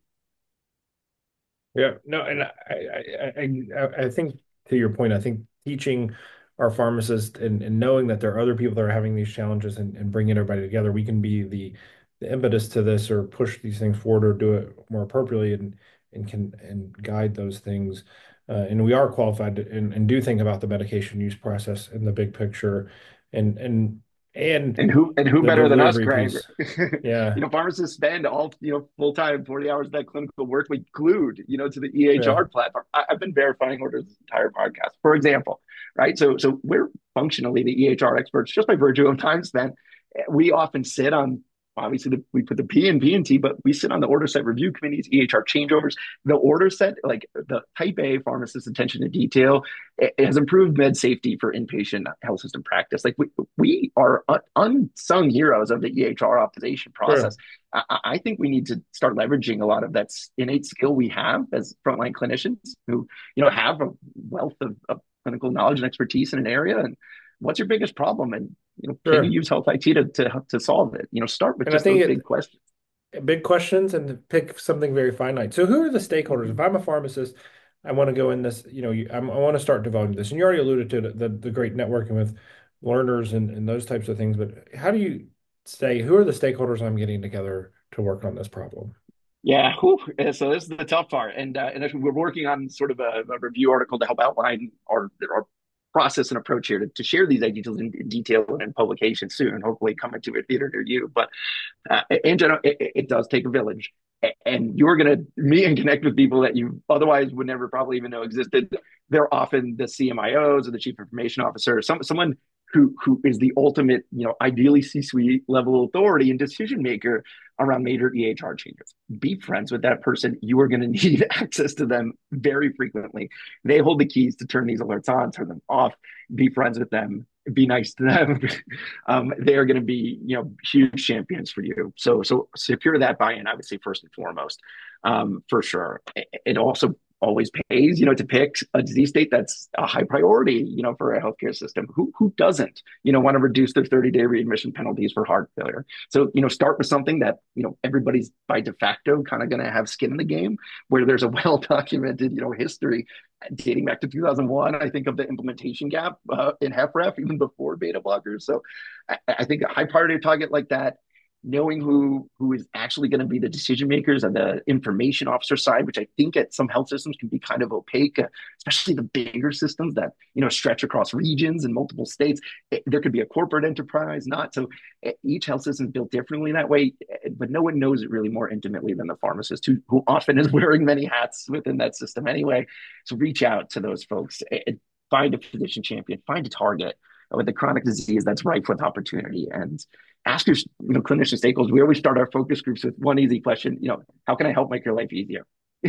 Yeah, no, and I, I, I, I think to your point, I think teaching our pharmacists and, and knowing that there are other people that are having these challenges and, and bringing everybody together, we can be the the impetus to this or push these things forward or do it more appropriately and and can and guide those things. Uh, and we are qualified to, and, and do think about the medication use process in the big picture and and and And who and who the better than us, delivery Craig? piece. you Yeah, know, pharmacists spend all you know full time, forty hours of that clinical work week glued, you know, to the E H R yeah, platform. I, have been verifying orders this entire podcast, for example, right? So, so we're functionally the E H R experts just by virtue of time spent. We often sit on. Obviously, the, we put the P and P and T, but we sit on the order set review committees, E H R changeovers. The order set, like the type A pharmacist attention to detail, it has improved med safety for inpatient health system practice. Like we, we are un- unsung heroes of the E H R optimization process. sure, I, I think we need to start leveraging a lot of that innate skill we have as frontline clinicians who, you know, have a wealth of, of clinical knowledge and expertise in an area. And what's your biggest problem? And, you know, can you sure. use health I T to, to, to solve it? You know, start with And I just think those it big questions. big questions and pick something very finite. So who are the stakeholders? If I'm a pharmacist, I want to go in this, you know, you, I'm, I want to start developing this. And you already alluded to the, the, the great networking with learners and, and those types of things. But how do you say, who are the stakeholders I'm getting together to work on this problem? Yeah, whew. So this is the tough part, and uh, and actually we're working on sort of a, a review article to help outline our our process and approach here to, to share these ideas in, in detail in publication soon, hopefully coming to a theater near you. But uh, in general, it, it does take a village, and you're going to meet and connect with people that you otherwise would never probably even know existed. They're often the C M I Os or the chief information officer, some someone who who is the ultimate, you know, ideally C-suite level authority and decision maker around major E H R changes. Be friends with that person. You are going to need access to them very frequently. They hold the keys to turn these alerts on, turn them off. Be friends with them. Be nice to them. um, they are going to be, you know, huge champions for you. So, so secure that buy-in. I would say first and foremost, um, for sure. It also always pays, you know, to pick a disease state that's a high priority, you know, for a healthcare system. Who who doesn't, you know, want to reduce their thirty-day readmission penalties for heart failure? So, you know, start with something that, you know, everybody's by de facto kind of going to have skin in the game, where there's a well-documented, you know, history dating back to two thousand one, I think, of the implementation gap uh, in HFrEF, even before beta blockers. So I, I think a high priority target like that, knowing who who is actually going to be the decision makers on the information officer side, which I think at some health systems can be kind of opaque, uh, especially the bigger systems that you know stretch across regions and multiple states. It, there could be a corporate enterprise, not so. Each health system is built differently that way, but no one knows it really more intimately than the pharmacist, who who often is wearing many hats within that system anyway. So reach out to those folks, find a physician champion, find a target with a chronic disease that's ripe with opportunity, and ask your you know, clinician stakeholders. We always start our focus groups with one easy question, you know, how can I help make your life easier?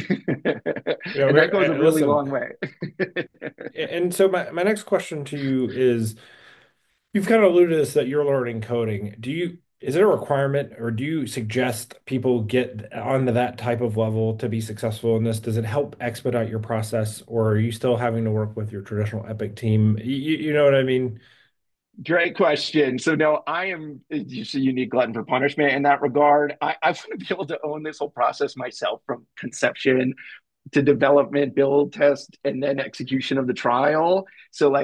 Yeah, And that goes a we're, uh, really listen, long way. and so my, my next question to you is, you've kind of alluded to this that you're learning coding. Do you, is it a requirement or do you suggest people get onto that type of level to be successful in this? Does it help expedite your process or are you still having to work with your traditional Epic team? You, you know what I mean? Great question. So no, I am just a unique glutton for punishment in that regard. I, I want to be able to own this whole process myself from conception to development, build, test, and then execution of the trial. So like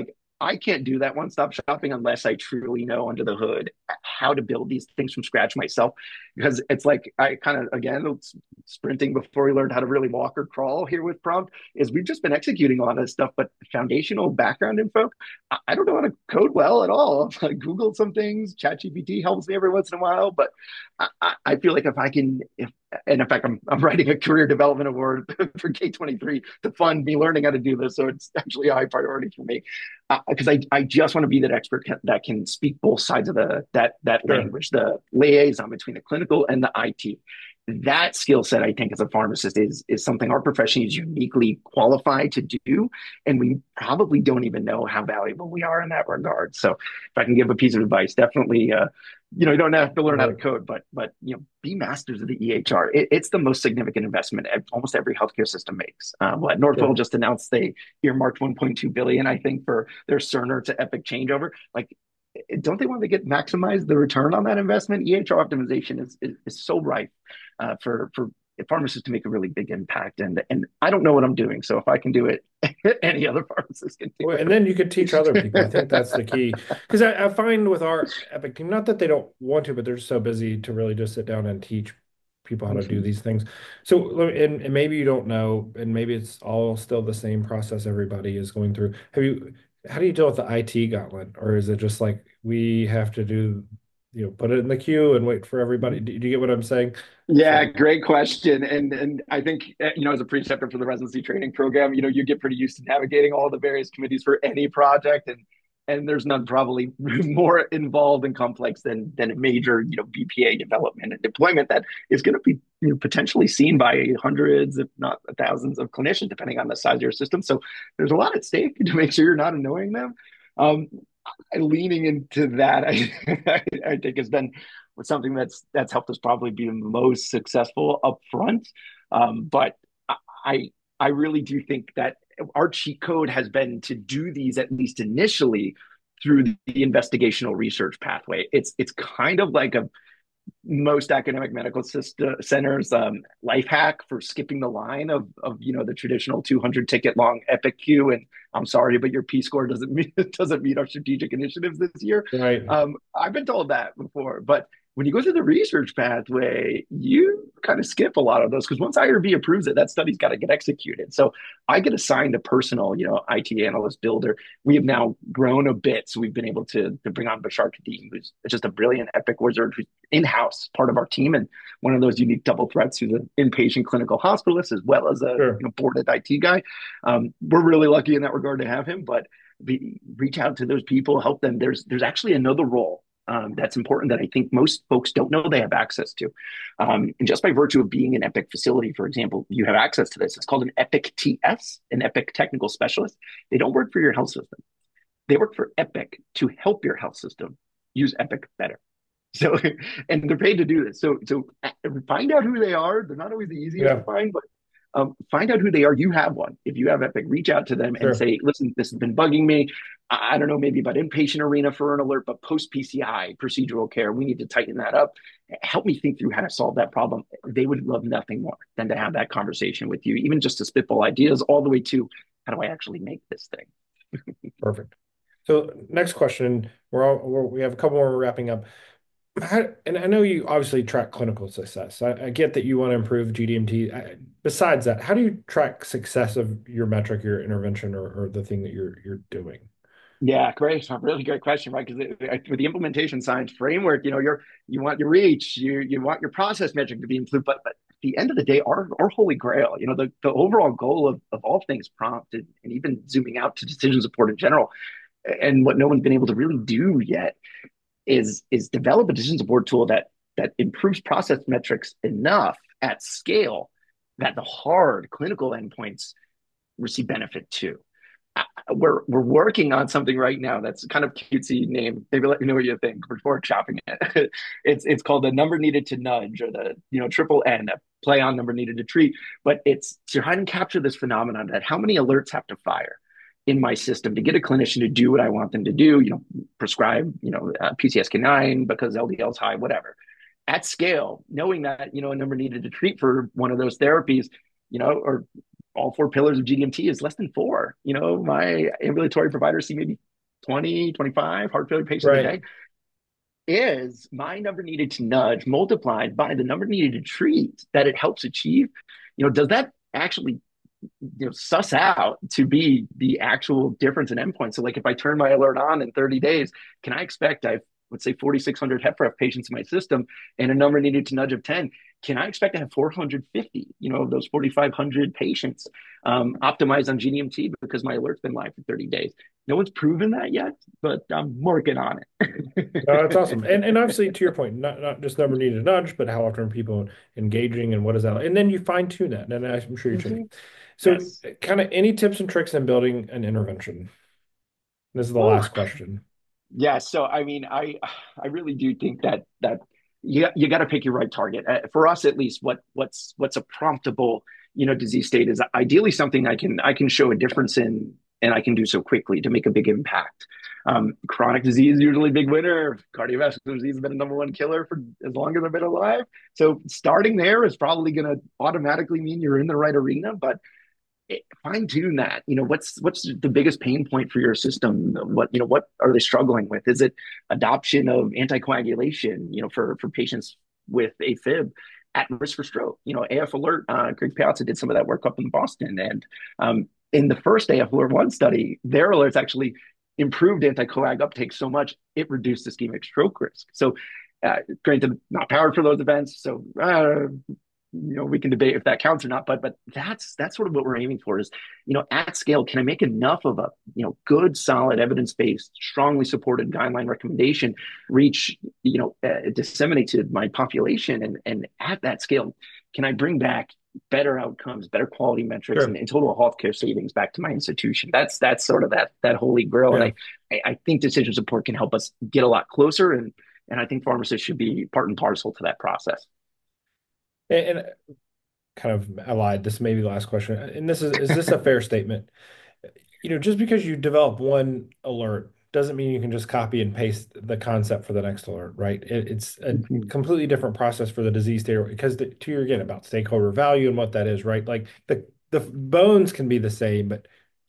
I can't do that one-stop shopping unless I truly know under the hood how to build these things from scratch myself. Because it's like I kind of again sprinting before we learned how to really walk or crawl here with Prompt is we've just been executing a lot of this stuff, but foundational background info, I, I don't know how to code well at all. I Googled some things, ChatGPT helps me every once in a while, but I, I feel like if I can, if and in fact, I'm I'm writing a career development award for K twenty-three to fund me learning how to do this, so it's actually a high priority for me because uh, I I just want to be that expert can, that can speak both sides of the that that Sure. language, the liaison between the clinical and the I T. That skill set, I think, as a pharmacist, is is something our profession is uniquely qualified to do, and we probably don't even know how valuable we are in that regard. So, if I can give a piece of advice, definitely. Uh, you know, you don't have to learn how to code, but but you know, be masters of the E H R. It, it's the most significant investment almost every healthcare system makes. Um, what Northwell Sure. just announced they earmarked one point two billion, I think, for their Cerner to Epic changeover. Like, don't they want to get maximize the return on that investment? E H R optimization is is, is so rife uh, for for pharmacists to make a really big impact, and and I don't know what I'm doing, so if I can do it, any other pharmacist can do Well, it. and then you could teach other people. I think that's the key. Because I, I find with our Epic team, not that they don't want to, but they're so busy to really just sit down and teach people how to do these things. So, let me- and, and maybe you don't know, and maybe it's all still the same process everybody is going through. Have you, how do you deal with the I T gauntlet? Or is it just like we have to do, you know, put it in the queue and wait for everybody? Do, do you get what I'm saying? Yeah, So, great question. And and I think uh, you know, as a preceptor for the residency training program, you know, you get pretty used to navigating all the various committees for any project, and and there's none probably more involved and complex than than a major, you know, B P A development and deployment that is going to be, you know, potentially seen by hundreds, if not thousands, of clinicians, depending on the size of your system. So there's a lot at stake to make sure you're not annoying them. Um, leaning into that, I, I think has been something that's that's helped us probably be the most successful up front. Um, but I I really do think that our cheat code has been to do these at least initially through the investigational research pathway. It's it's kind of like a most academic medical system centers um, life hack for skipping the line of of you know the traditional two hundred ticket long epic queue, and I'm sorry but your P score doesn't meet doesn't meet our strategic initiatives this year. right. um, I've been told that before, but when you go through the research pathway, you kind of skip a lot of those because once I R B approves it, that study's got to get executed. So I get assigned a personal, you know, I T analyst builder. We have now grown a bit, so we've been able to, to bring on Bashar Kadim, who's just a brilliant epic wizard who's in-house part of our team and one of those unique double threats who's an inpatient clinical hospitalist as well as a Sure. you know, boarded I T guy. Um, we're really lucky in that regard to have him, but be, reach out to those people, help them. There's there's actually another role um, that's important that I think most folks don't know they have access to. Um, and just by virtue of being an Epic facility, for example, you have access to this. It's called an Epic T S, an Epic technical specialist. They don't work for your health system. They work for Epic to help your health system use Epic better. So, and they're paid to do this. So, so find out who they are. They're not always the easiest Yeah. to find, but um, find out who they are. You have one. If you have Epic, reach out to them Sure. and say, listen, this has been bugging me. I, I don't know, maybe about inpatient arena for an alert, but post P C I procedural care, we need to tighten that up. Help me think through how to solve that problem. They would love nothing more than to have that conversation with you, even just to spitball ideas all the way to how do I actually make this thing? Perfect. So next question, we're all, we're, we have a couple more wrapping up. How, and I know you obviously track clinical success. I, I get that you want to improve G D M T. I, besides that, how do you track success of your metric, your intervention, or, or the thing that you're you're doing? Yeah, great. A really great question, right? Because with the implementation science framework, you know, you're you want your reach, you you want your process metric to be improved, but but at the end of the day, our our holy grail, you know, the, the overall goal of, of all things prompt and, and even zooming out to decision support in general, and what no one's been able to really do yet is is develop a decision support tool that that improves process metrics enough at scale that the hard clinical endpoints receive benefit too. Uh, We're we're working on something right now that's kind of cutesy name. Maybe let me know what you think before shopping it. it's it's called the number needed to nudge or the you know triple N, a play on number needed to treat. But it's to try and capture this phenomenon that how many alerts have to fire in my system to get a clinician to do what I want them to do, you know, prescribe, you know, uh, P C S K nine because L D L is high, whatever. At scale, knowing that, you know, a number needed to treat for one of those therapies, you know, or all four pillars of G D M T is less than four. You know, my ambulatory providers see maybe twenty, twenty-five heart failure patients a Right. day, is my number needed to nudge multiplied by the number needed to treat that it helps achieve, you know, does that actually, you know, suss out to be the actual difference in endpoint? So like if I turn my alert on in thirty days, can I expect I've, let's say forty-six hundred HFrEF patients in my system and a number needed to nudge of ten? Can I expect to have four hundred fifty, you know, of those forty-five hundred patients um, optimized on G D M T because my alert's been live for thirty days? No one's proven that yet, but I'm working on No, that's it. awesome. And and obviously to your point, not not just number needed to nudge, but how often are people engaging and what is that like? And then you fine tune that. And I'm sure you're tuning. Mhm. So Yes. kind of any tips and tricks in building an intervention? This is the Ooh. last question. Yeah, so I mean, I I really do think that that you you got to pick your right target. Uh, for us, at least, what what's what's a promptable, you know, disease state is ideally something I can I can show a difference in, and I can do so quickly to make a big impact. Um, chronic disease is usually a big winner. Cardiovascular disease has been a number one killer for as long as I've been alive. So starting there is probably going to automatically mean you're in the right arena, but fine tune that. You know, what's what's the biggest pain point for your system? What, you know, what are they struggling with? Is it adoption of anticoagulation, you know, for for patients with AFib at risk for stroke? You know, A F Alert, uh, Greg Piazza did some of that work up in Boston, and um, in the first A F Alert one study, their alerts actually improved anticoag uptake so much it reduced ischemic stroke risk. So, uh, granted, not powered for those events, so uh, you know, we can debate if that counts or not, but but that's that's sort of what we're aiming for is, you know, at scale, can I make enough of a, you know, good, solid, evidence-based, strongly supported guideline recommendation reach, you know, uh, disseminate to my population, and and at that scale, can I bring back better outcomes, better quality metrics, and, Sure. and total healthcare savings back to my institution? That's that's sort of that that holy grail, and Yeah. I I, I think decision support can help us get a lot closer, and and I think pharmacists should be part and parcel to that process. And, and kind of allied, this may be the last question. And this is is this a fair statement? You know, just because you develop one alert doesn't mean you can just copy and paste the concept for the next alert, right? It, it's a Mhm. completely different process for the disease state because the, to your again about stakeholder value and what that is, right? Like the the bones can be the same, but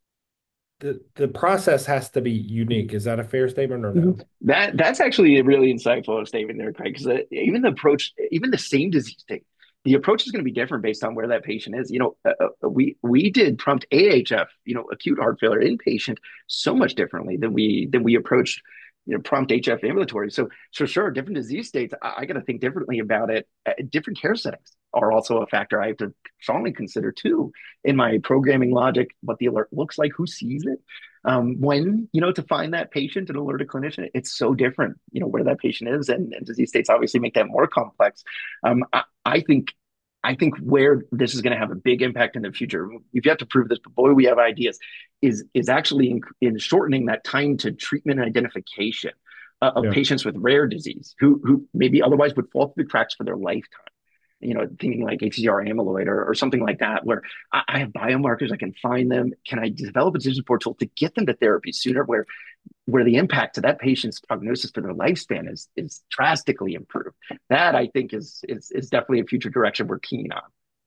the the process has to be unique. Is that a fair statement or Mhm. no? That that's actually a really insightful statement there, Craig. Because even the approach, even the same disease state, the approach is going to be different based on where that patient is. You know, uh, uh, we we did prompt A H F, you know, acute heart failure inpatient, so much differently than we than we approached, you know, prompt H F ambulatory. So so sure, different disease states. I, I got to think differently about it. Uh, different care settings are also a factor I have to strongly consider too in my programming logic. What the alert looks like, who sees it, um, when, you know, to find that patient and alert a clinician, it's so different, you know, where that patient is, and, and disease states obviously make that more complex. um, I, I think I think where this is going to have a big impact in the future, we've yet to prove this, but boy, we have ideas, is is actually in, in shortening that time to treatment and identification uh, of Yeah. patients with rare disease who who maybe otherwise would fall through the cracks for their lifetime. You know, thinking like A T R amyloid, or, or something like that, where I, I have biomarkers, I can find them. Can I develop a decision support tool to get them to therapy sooner, where where the impact to that patient's prognosis for their lifespan is is drastically improved? That I think is is is definitely a future direction we're keen on.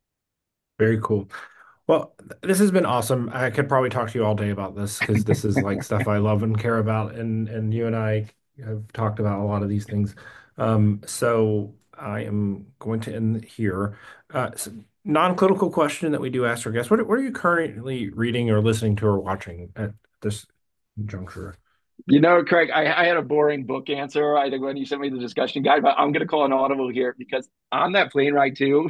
Very cool. Well, th- this has been awesome. I could probably talk to you all day about this because this is like stuff I love and care about, and and you and I have talked about a lot of these things. Um, so I am going to end here. Uh, s Non-clinical question that we do ask our guests: What, what are you currently reading or listening to or watching at this juncture? You know, Craig, I, I had a boring book answer, I think, when you sent me the discussion guide, but I'm going to call an audible here because on that plane ride too,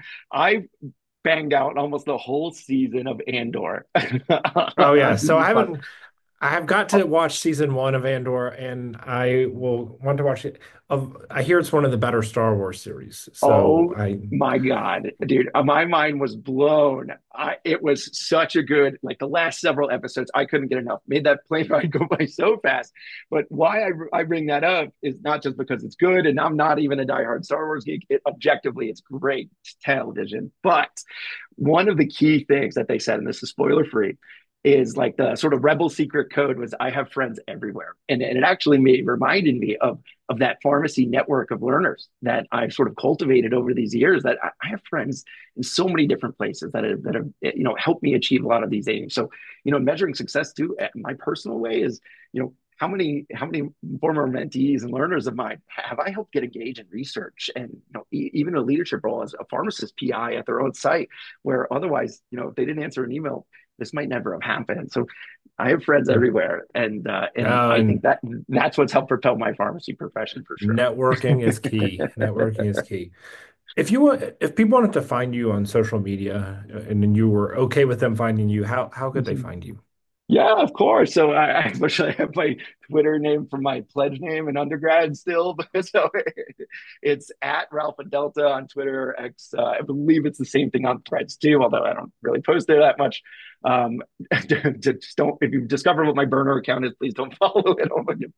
I banged out almost the whole season of Andor Oh yeah, on so Disney I Plus. haven't. I have got to watch season one of Andor, and I will want to watch it. Of I hear it's one of the better Star Wars series, so Oh I my God, dude, uh, my mind was blown. I, it was such a good, like the last several episodes, I couldn't get enough. Made that plane ride go by so fast. But why I, I bring that up is not just because it's good, and I'm not even a diehard Star Wars geek. It, objectively, it's great television. But one of the key things that they said, and this is spoiler free, is like the sort of rebel secret code was I have friends everywhere. And, and it actually made, reminded me of, of that pharmacy network of learners that I've sort of cultivated over these years, that I, I have friends in so many different places that have, that have, you know, helped me achieve a lot of these aims. So, you know, measuring success too, my personal way is, you know, how many how many former mentees and learners of mine have I helped get engaged in research and, you know, e- even a leadership role as a pharmacist P I at their own site, where otherwise, you know, if they didn't answer an email, this might never have happened. So I have friends everywhere, and uh, and Uh, I think and that that's what's helped propel my pharmacy profession for sure. networking is key. Networking is key. If you want, if people wanted to find you on social media uh, and then you were okay with them finding you, how how could they find you? Yeah, of course. So I, I actually have my Twitter name from my pledge name in undergrad still. So it's at Ralph Delta on Twitter, X. Uh, I believe it's the same thing on Threads too, although I don't really post there that much. Um, just don't, if you discover what my burner account is, please don't follow it. I'll get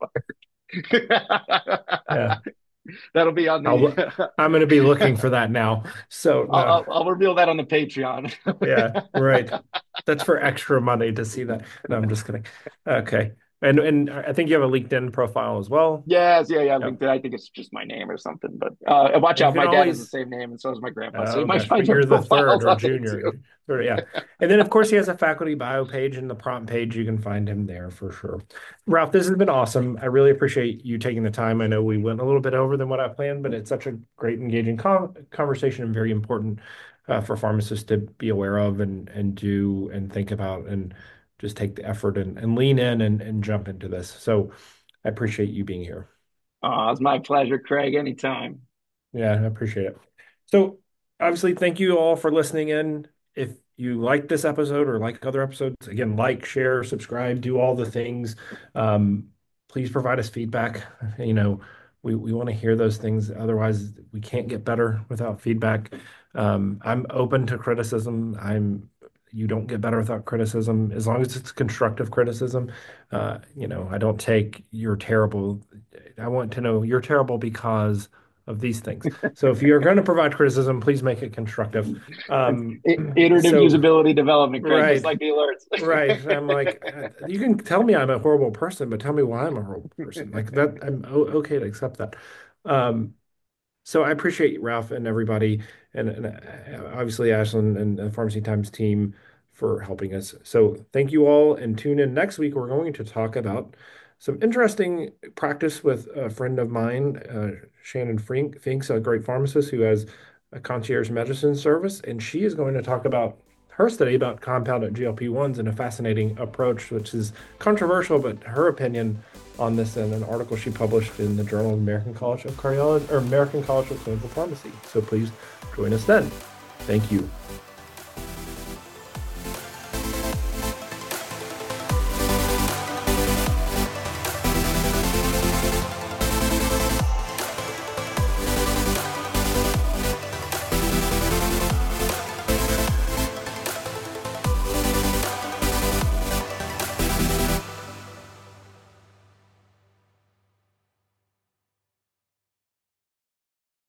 fired. Yeah. That'll be on I'll, the. I'm going to be looking for that now. So I'll, no, I'll, I'll reveal that on the Patreon. yeah, right. That's for extra money to see that. No, I'm just kidding. Okay. And and I think you have a LinkedIn profile as well. Yes, yeah, yeah. Yep. LinkedIn. I think it's just my name or something. But uh, watch And you out, can my dad has the always, same name, and so is my grandpa. So you oh might gosh, but find some you're the third profiles or on there junior. too. Third, yeah. And then of course he has a faculty bio page and the prompt page. You can find him there for sure. Ralph, this has been awesome. I really appreciate you taking the time. I know we went a little bit over than what I planned, but it's such a great engaging con conversation and very important uh, for pharmacists to be aware of and and do and think about and just take the effort and, and lean in and, and jump into this. So I appreciate you being here. Oh, it's my pleasure, Craig. Anytime. Yeah, I appreciate it. So, obviously, thank you all for listening in. If you like this episode or like other episodes, again, like, share, subscribe, do all the things. Um, please provide us feedback. You know, we, we want to hear those things. Otherwise, we can't get better without feedback. Um, I'm open to criticism. I'm You don't get better without criticism, as long as it's constructive criticism. Uh, you know, I don't take you're terrible. I want to know you're terrible because of these things. So if you're going to provide criticism, please make it constructive. Um, Iterative so usability development, Craig, just right, like the alerts. right. I'm like, uh, you can tell me I'm a horrible person, but tell me why I'm a horrible person. Like that, I'm o okay to accept that. Um, so I appreciate Ralph and everybody, and, and uh, obviously Ashlyn and the Pharmacy Times team for helping us. So thank you all, and tune in next week. We're going to talk about some interesting practice with a friend of mine, uh, Shannon Fink, Finks, a great pharmacist who has a concierge medicine service, and she is going to talk about her study about compounded G L P ones and a fascinating approach, which is controversial, but her opinion on this in an article she published in the Journal of American College of Cardiology or American College of Clinical Pharmacy. So please join us then. Thank you.